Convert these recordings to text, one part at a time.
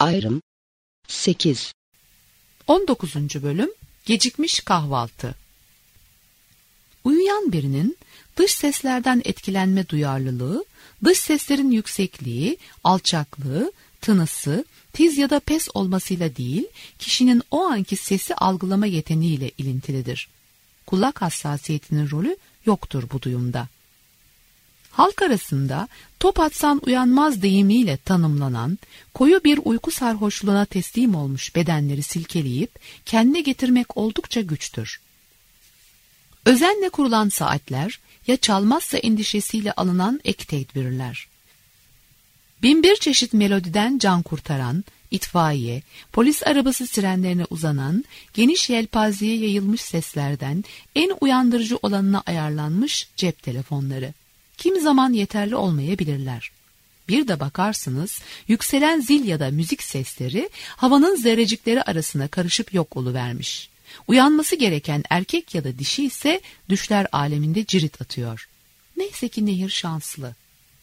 Ayrım 8. 19. bölüm Gecikmiş kahvaltı. Uyuyan birinin dış seslerden etkilenme duyarlılığı, dış seslerin yüksekliği, alçaklığı, tınısı, tiz ya da pes olmasıyla değil, kişinin o anki sesi algılama yeteneğiyle ilintilidir. Kulak hassasiyetinin rolü yoktur bu duyumda. Halk arasında top atsan uyanmaz deyimiyle tanımlanan, koyu bir uyku sarhoşluğuna teslim olmuş bedenleri silkeleyip kendine getirmek oldukça güçtür. Özenle kurulan saatler ya çalmazsa endişesiyle alınan ek tedbirler. Binbir çeşit melodiden can kurtaran, itfaiye, polis arabası sirenlerine uzanan, geniş yelpazeye yayılmış seslerden en uyandırıcı olanına ayarlanmış cep telefonları. Kimi zaman yeterli olmayabilirler. Bir de bakarsınız, yükselen zil ya da müzik sesleri havanın zerrecikleri arasına karışıp yok oluvermiş. Uyanması gereken erkek ya da dişi ise düşler aleminde cirit atıyor. Neyse ki Nehir şanslı.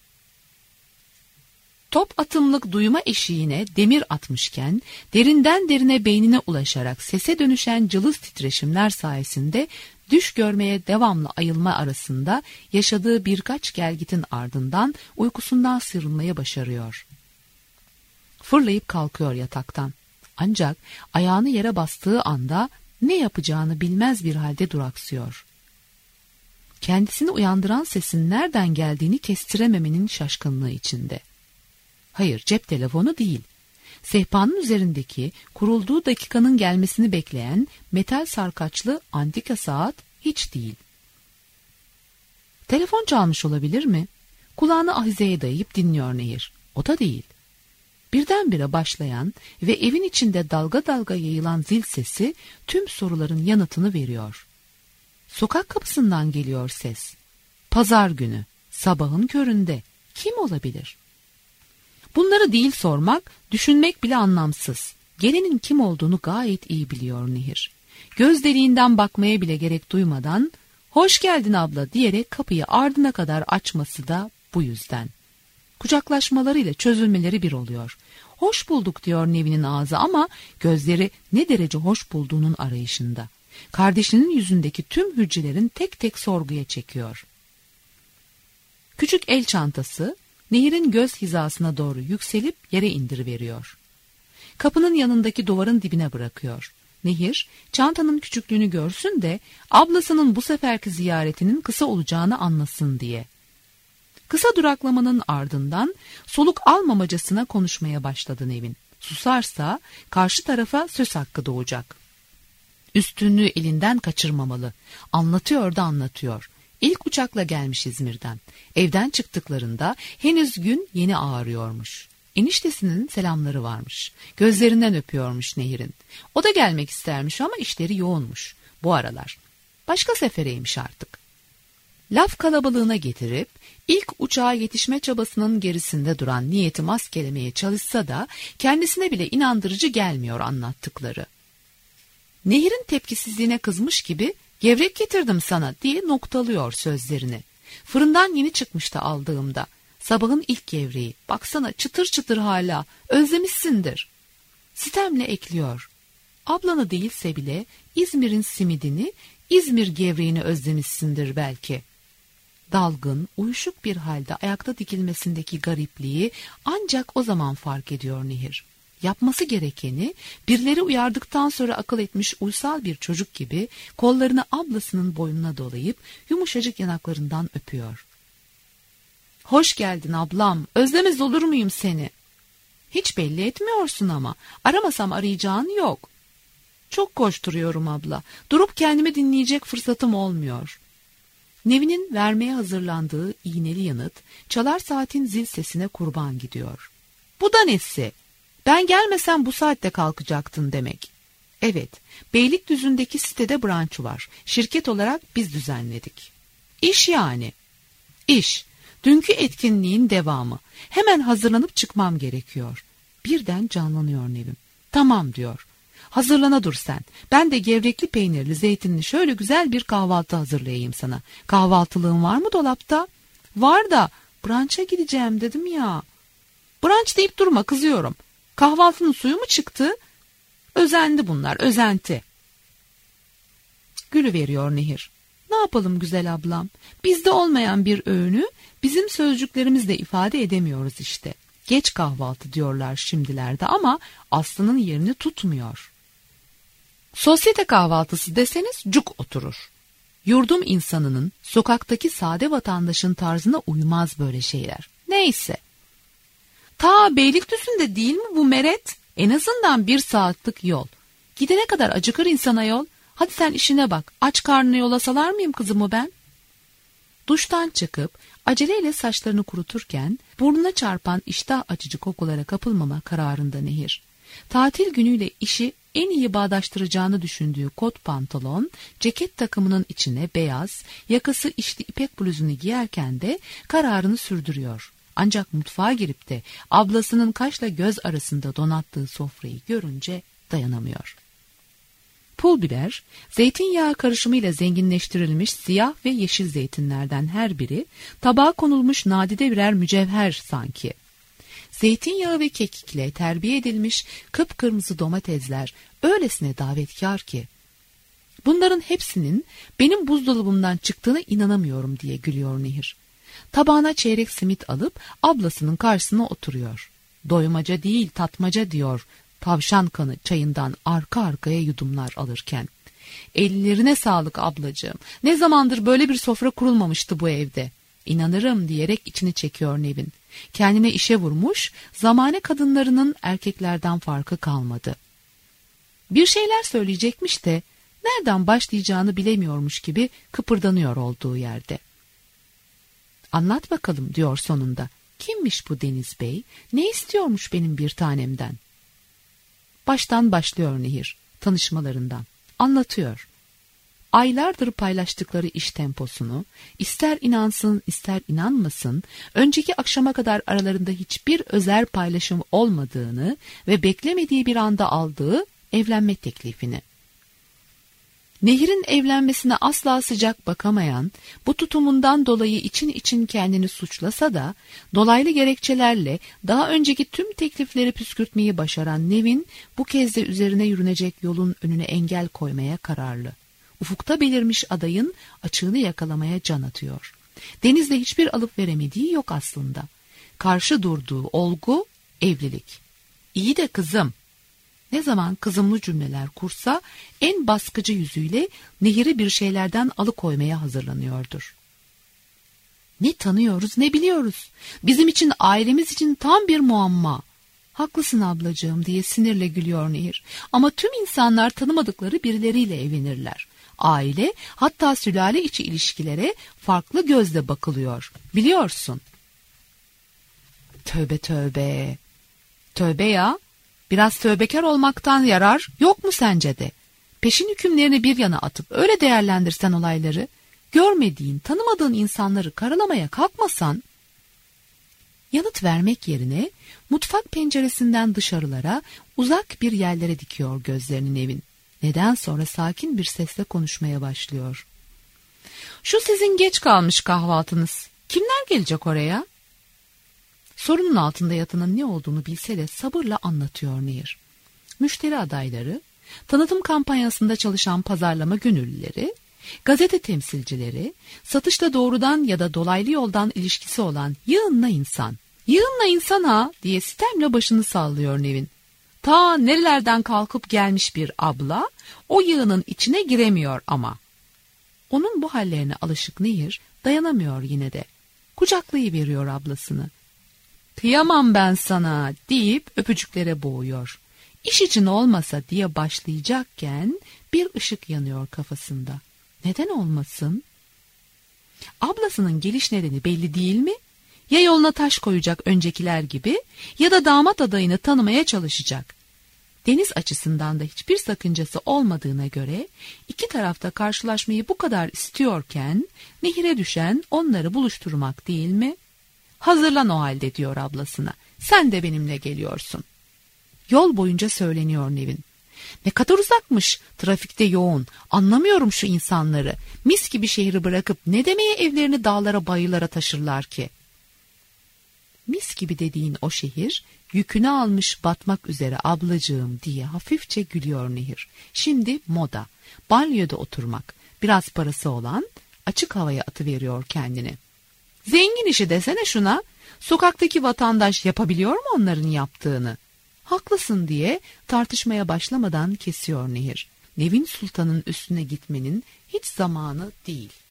Top atımlık duyma eşiğine demir atmışken, derinden derine beynine ulaşarak sese dönüşen cılız titreşimler sayesinde düş görmeye devamlı ayılma arasında yaşadığı birkaç gelgitin ardından uykusundan sıyrılmayı başarıyor. Fırlayıp kalkıyor yataktan. Ancak ayağını yere bastığı anda ne yapacağını bilmez bir halde duraksıyor. Kendisini uyandıran sesin nereden geldiğini kestirememenin şaşkınlığı içinde. Hayır, cep telefonu değil. Sehpanın üzerindeki kurulduğu dakikanın gelmesini bekleyen metal sarkaçlı antika saat hiç değil. Telefon çalmış olabilir mi? Kulağını ahizeye dayayıp dinliyor Nehir. O da değil. Birdenbire başlayan ve evin içinde dalga dalga yayılan zil sesi tüm soruların yanıtını veriyor. Sokak kapısından geliyor ses. Pazar günü, sabahın köründe. Kim olabilir? Bunları değil sormak, düşünmek bile anlamsız. Gelenin kim olduğunu gayet iyi biliyor Nehir. Göz deliğinden bakmaya bile gerek duymadan, "Hoş geldin abla" diyerek kapıyı ardına kadar açması da bu yüzden. Kucaklaşmalarıyla çözülmeleri bir oluyor. "Hoş bulduk" diyor Nevin'in ağzı ama gözleri ne derece hoş bulduğunun arayışında. Kardeşinin yüzündeki tüm hücrelerin tek tek sorguya çekiyor. Küçük el çantası Nehir'in göz hizasına doğru yükselip yere indiriveriyor. Kapının yanındaki duvarın dibine bırakıyor. Nehir, çantanın küçüklüğünü görsün de ablasının bu seferki ziyaretinin kısa olacağını anlasın diye. Kısa duraklamanın ardından soluk almamacasına konuşmaya başladı Nevin. Susarsa karşı tarafa söz hakkı doğacak. Üstünlüğü elinden kaçırmamalı. Anlatıyor da anlatıyor. İlk uçakla gelmiş İzmir'den. Evden çıktıklarında henüz gün yeni ağarıyormuş. Eniştesinin selamları varmış. Gözlerinden öpüyormuş Nehir'in. O da gelmek istermiş ama işleri yoğunmuş bu aralar. Başka sefereymiş artık. Laf kalabalığına getirip ilk uçağa yetişme çabasının gerisinde duran niyeti maskelemeye çalışsa da kendisine bile inandırıcı gelmiyor anlattıkları. Nehir'in tepkisizliğine kızmış gibi "Gevrek getirdim sana" diye noktalıyor sözlerini. "Fırından yeni çıkmıştı aldığımda. Sabahın ilk gevreği. Baksana çıtır çıtır hala. Özlemişsindir." Sitemle ekliyor. "Ablanı değilse bile İzmir'in simidini, İzmir gevreğini özlemişsindir belki." Dalgın, uyuşuk bir halde ayakta dikilmesindeki garipliği ancak o zaman fark ediyor Nehir. Yapması gerekeni birileri uyardıktan sonra akıl etmiş uysal bir çocuk gibi kollarını ablasının boynuna dolayıp yumuşacık yanaklarından öpüyor. "Hoş geldin ablam, özlemez olur muyum seni?" "Hiç belli etmiyorsun ama, aramasam arayacağın yok." "Çok koşturuyorum abla, durup kendimi dinleyecek fırsatım olmuyor." Nevin'in vermeye hazırlandığı iğneli yanıt çalar saatin zil sesine kurban gidiyor. "Bu da nesi? Ben gelmesem bu saatte kalkacaktın demek." "Evet, Beylikdüzü'ndeki sitede branşı var. Şirket olarak biz düzenledik." "İş yani." "İş. Dünkü etkinliğin devamı. Hemen hazırlanıp çıkmam gerekiyor." Birden canlanıyor Nevin. "Tamam" diyor. "Hazırlana dur sen. Ben de gevrekli peynirli zeytinli şöyle güzel bir kahvaltı hazırlayayım sana. Kahvaltılığın var mı dolapta?" "Var da brança gideceğim dedim ya." "Branç deyip durma, kızıyorum." Kahvaltının suyu mu çıktı? Özendi bunlar, özenti. Gülüveriyor Nehir. Ne yapalım güzel ablam? Bizde olmayan bir öğünü bizim sözcüklerimizle ifade edemiyoruz işte. Geç kahvaltı diyorlar şimdilerde ama Aslı'nın yerini tutmuyor. Sosyete kahvaltısı deseniz cuk oturur. Yurdum insanının, sokaktaki sade vatandaşın tarzına uymaz böyle şeyler. Neyse. Ta Beylikdüzü'nde değil mi bu meret? En azından 1 saatlik yol. Gidene kadar acıkır insana yol. Hadi sen işine bak. Aç karnına yola salar mıyım kızımı ben? Duştan çıkıp aceleyle saçlarını kuruturken burnuna çarpan iştah açıcı kokulara kapılmama kararında Nehir. Tatil günüyle işi en iyi bağdaştıracağını düşündüğü kot pantolon, ceket takımının içine beyaz, yakası içli ipek bluzunu giyerken de kararını sürdürüyor. Ancak mutfağa girip de ablasının kaşla göz arasında donattığı sofrayı görünce dayanamıyor. Pul biber, zeytinyağı karışımıyla zenginleştirilmiş siyah ve yeşil zeytinlerden her biri tabağa konulmuş nadide birer mücevher sanki. Zeytinyağı ve kekikle terbiye edilmiş kıpkırmızı domatesler öylesine davetkar ki. Bunların hepsinin benim buzdolabımdan çıktığına inanamıyorum diye gülüyor Nehir. Tabağına çeyrek simit alıp ablasının karşısına oturuyor. Doymaca değil tatmaca diyor tavşan kanı çayından arka arkaya yudumlar alırken. Ellerine sağlık ablacığım. Ne zamandır böyle bir sofra kurulmamıştı bu evde. İnanırım diyerek içini çekiyor Nevin. Kendine işe vurmuş, zamane kadınlarının erkeklerden farkı kalmadı. Bir şeyler söyleyecekmiş de nereden başlayacağını bilemiyormuş gibi kıpırdanıyor olduğu yerde. Anlat bakalım diyor sonunda. Kimmiş bu Deniz Bey? Ne istiyormuş benim bir tanemden? Baştan başlıyor Nehir, tanışmalarından. Anlatıyor. Aylardır paylaştıkları iş temposunu, ister inansın ister inanmasın, önceki akşama kadar aralarında hiçbir özel paylaşım olmadığını ve beklemediği bir anda aldığı evlenme teklifini. Nehir'in evlenmesine asla sıcak bakamayan, bu tutumundan dolayı için için kendini suçlasa da, dolaylı gerekçelerle daha önceki tüm teklifleri püskürtmeyi başaran Nevin, bu kez de üzerine yürünecek yolun önüne engel koymaya kararlı. Ufukta belirmiş adayın açığını yakalamaya can atıyor. Deniz'le hiçbir alıp veremediği yok aslında. Karşı durduğu olgu evlilik. İyi de kızım. Ne zaman kızımlı cümleler kursa en baskıcı yüzüyle Nehir'i bir şeylerden alıkoymaya hazırlanıyordur. Ne tanıyoruz ne biliyoruz. Bizim için ailemiz için tam bir muamma. Haklısın ablacığım diye sinirle gülüyor Nehir. Ama tüm insanlar tanımadıkları birileriyle evlenirler. Aile hatta sülale içi ilişkilere farklı gözle bakılıyor. Biliyorsun. Tövbe tövbe. Tövbe ya. Biraz tövbekar olmaktan yarar yok mu sence de? Peşin hükümlerini bir yana atıp öyle değerlendirsen olayları, görmediğin, tanımadığın insanları karalamaya kalkmasan, yanıt vermek yerine mutfak penceresinden dışarılara, uzak bir yerlere dikiyor gözlerini Nevin. Neden sonra sakin bir sesle konuşmaya başlıyor. Şu sizin geç kalmış kahvaltınız. Kimler gelecek oraya? Sorunun altında yatanın ne olduğunu bilse de sabırla anlatıyor Nehir. Müşteri adayları, tanıtım kampanyasında çalışan pazarlama gönüllüleri, gazete temsilcileri, satışla doğrudan ya da dolaylı yoldan ilişkisi olan yığınla insan. Yığınla insan ha diye sitemle başını sallıyor Nevin. Ta nerelerden kalkıp gelmiş bir abla o yığının içine giremiyor ama. Onun bu hallerine alışık Nehir dayanamıyor yine de. Kucaklayıveriyor ablasını. Kıyamam ben sana deyip öpücüklere boğuyor. İş için olmasa diye başlayacakken bir ışık yanıyor kafasında. Neden olmasın? Ablasının geliş nedeni belli değil mi? Ya yoluna taş koyacak öncekiler gibi ya da damat adayını tanımaya çalışacak. Deniz açısından da hiçbir sakıncası olmadığına göre iki tarafta karşılaşmayı bu kadar istiyorken Nehir'e düşen onları buluşturmak değil mi? Hazırlan o halde diyor ablasına. Sen de benimle geliyorsun. Yol boyunca söyleniyor Nevin. Ne kadar uzakmış, trafikte yoğun. Anlamıyorum şu insanları. Mis gibi şehri bırakıp ne demeye evlerini dağlara bayırlara taşırlar ki? Mis gibi dediğin o şehir, yükünü almış batmak üzere ablacığım diye hafifçe gülüyor Nehir. Şimdi moda, banyoda oturmak, biraz parası olan açık havaya atıveriyor kendini. Zengin işi desene şuna. Sokaktaki vatandaş yapabiliyor mu onların yaptığını? Haklısın diye tartışmaya başlamadan kesiyor Nehir. Nevin Sultan'ın üstüne gitmenin hiç zamanı değil.